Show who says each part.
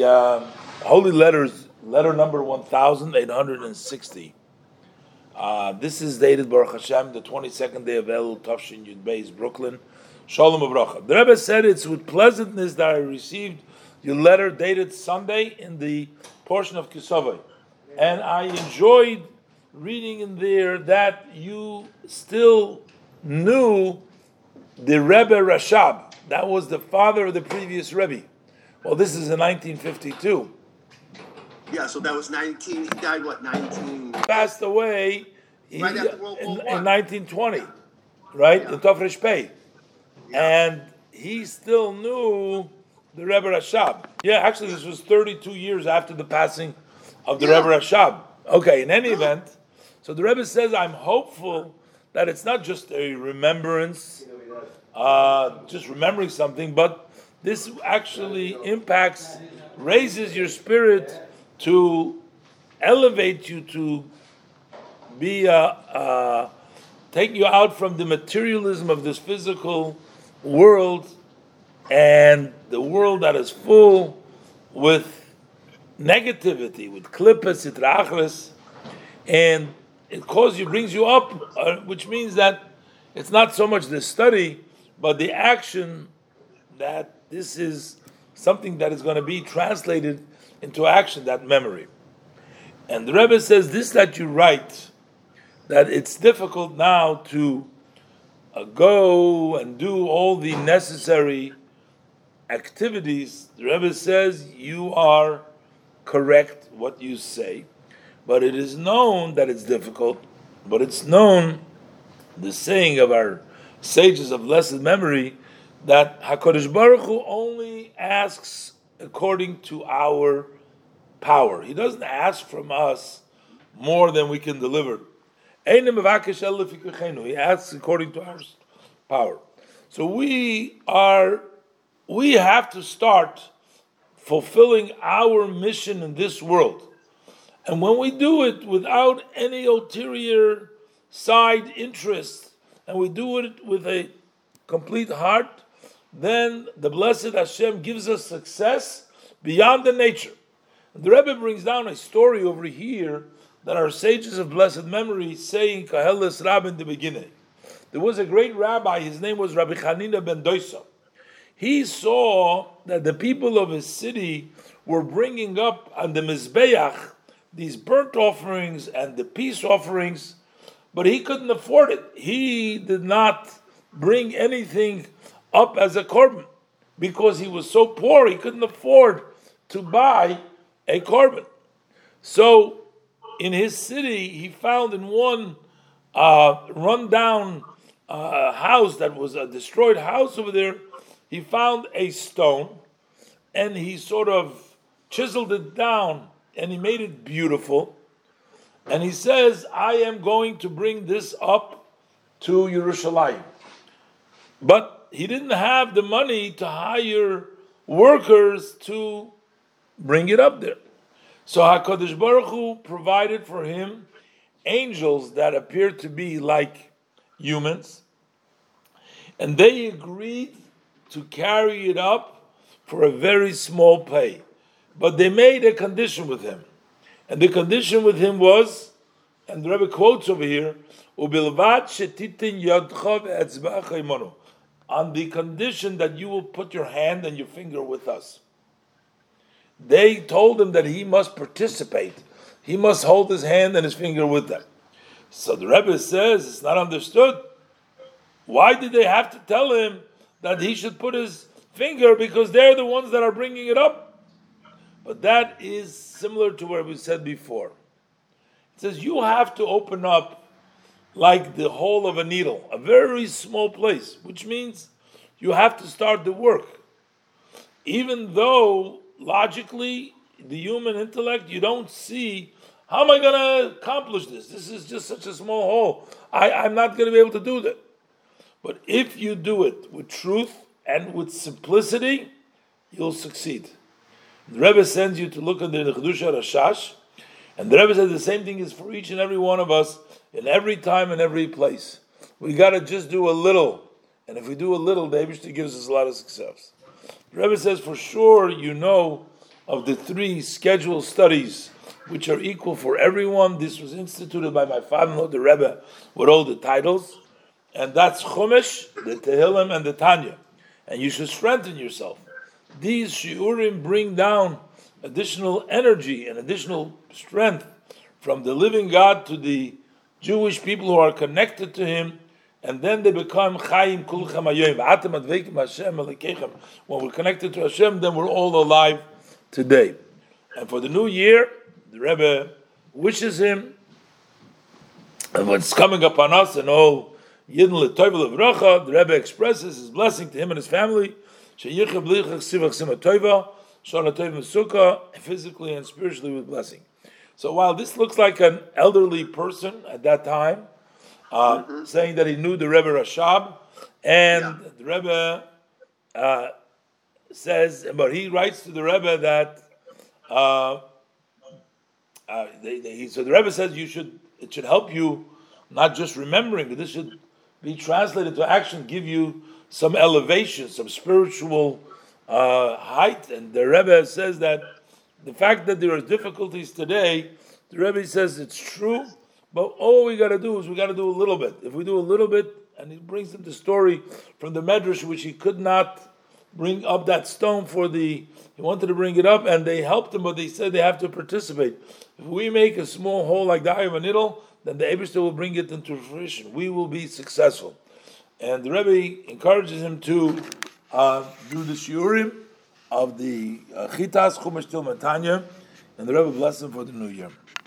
Speaker 1: the Holy Letters, letter number 1860. This is dated Baruch Hashem, the 22nd day of Elul, Tafshin Yud Beis, Brooklyn. Shalom Avracha. The Rebbe said, it's with pleasantness that I received your letter dated Sunday in the portion of Kisavai. And I enjoyed reading in there that you still knew the Rebbe Rashab. That was the father of the previous Rebbe. Well, this is in 1952.
Speaker 2: Yeah, so that was 19. He died, 19?
Speaker 1: Passed away
Speaker 2: right after World War I.
Speaker 1: In 1920, right?
Speaker 2: Yeah.
Speaker 1: In Tafresh Pei.
Speaker 2: Yeah.
Speaker 1: And he still knew the Rebbe Rashab. Yeah, actually, this was 32 years after the passing of the Rebbe Rashab. Okay, in any event, so the Rebbe says, I'm hopeful that it's not just a remembrance, just remembering something, but this actually impacts, raises your spirit to elevate you, to be take you out from the materialism of this physical world and the world that is full with negativity, with klippas, itrachlis, and it brings you up, which means that it's not so much the study, but the action, that this is something that is going to be translated into action, that memory. And the Rebbe says this, that you write, that it's difficult now to go and do all the necessary activities. The Rebbe says you are correct what you say, but it is known that it's difficult, but it's known, the saying of our sages of blessed memory, that HaKadosh Baruch Hu only asks according to our power. He doesn't ask from us more than we can deliver. He asks according to our power. So we have to start fulfilling our mission in this world. And when we do it without any ulterior side interest, and we do it with a complete heart, then the blessed Hashem gives us success beyond the nature. The Rebbe brings down a story over here that our sages of blessed memory say in Kahelis Rab in the beginning. There was a great rabbi, his name was Rabbi Chanina ben Doisa. He saw that the people of his city were bringing up on the Mizbeach these burnt offerings and the peace offerings, but he couldn't afford it. He did not bring anything up as a korban because he was so poor he couldn't afford to buy a korban. So in his city, he found in one run-down house that was a destroyed house over there, he found a stone, and he sort of chiseled it down, and he made it beautiful. And he says, I am going to bring this up to Yerushalayim. But he didn't have the money to hire workers to bring it up there. So HaKadosh Baruch Hu provided for him angels that appeared to be like humans, and they agreed to carry it up for a very small pay. But they made a condition with him. And the condition with him was, and the Rebbe quotes over here, "Ubilvat shetitin yadcha ve'etzba'cha imanu," on the condition that you will put your hand and your finger with us. They told him that he must participate. He must hold his hand and his finger with them. So the Rebbe says it's not understood. Why did they have to tell him that he should put his finger? Because they're the ones that are bringing it up. But that is similar to what we said before. It says you have to open up like the hole of a needle, a very small place, which means you have to start the work. Even though logically, the human intellect, you don't see, how am I going to accomplish this? This is just such a small hole. I'm not going to be able to do that. But if you do it with truth and with simplicity, you'll succeed. The Rebbe sends you to look at the Chedusha Rashash, and the Rebbe says the same thing is for each and every one of us in every time and every place. We got to just do a little, and if we do a little, the Eibishter gives us a lot of success. The Rebbe says for sure you know of the 3 scheduled studies which are equal for everyone. This was instituted by my father-in-law, the Rebbe, with all the titles. And that's Chumash, the Tehillim, and the Tanya. And you should strengthen yourself. These shiurim bring down additional energy and additional strength from the living God to the Jewish people who are connected to Him, and then they become Chaim Kulchem Hayoim. V'atem adveikim Hashem Elokeichem. When we're connected to Hashem, then we're all alive today. And for the new year, the Rebbe wishes him, and what's coming upon us, and all Yidden L'Toiv L'Vracha, the Rebbe expresses his blessing to him and his family, Sheyichah B'lichach Sivach Sima Toiva, Shana Toiv Mesukah, physically and spiritually with blessing. So while this looks like an elderly person at that time, saying that he knew the Rebbe Rashab, and the Rebbe says, but he writes to the Rebbe that so the Rebbe says it should help you not just remembering, but this should be translated to action, give you some elevation, some spiritual height. And the Rebbe says that the fact that there are difficulties today, the Rebbe says it's true, but all we got to do is we got to do a little bit. If we do a little bit, and he brings him the story from the Medrash, which he could not bring up that stone he wanted to bring it up, and they helped him, but they said they have to participate. If we make a small hole like the eye of a needle, then the Eibishter will bring it into fruition. We will be successful. And the Rebbe encourages him to do the shiurim of the Chitas, Chumash, Tilma, Tanya, and the Rebbe bless him for the new year.